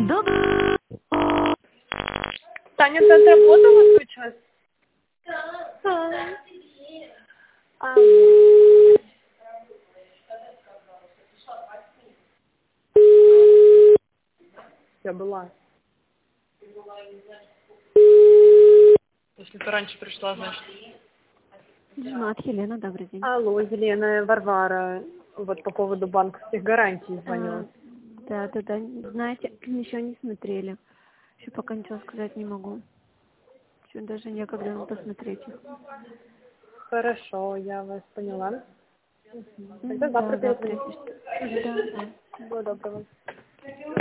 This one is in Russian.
Добрый. Таня, ты отработала свой час? Я была. Если ты раньше пришла, значит. Женат, Елена, добрый день. Алло, Елена, Варвара. Вот по поводу банковских гарантий звонила. Да, знаете, еще не смотрели. Еще пока ничего сказать не могу. Еще даже некогда посмотреть их. Хорошо, я вас поняла. Тогда Да, завтра завтра, перезвоню. если что. Да. Всего доброго.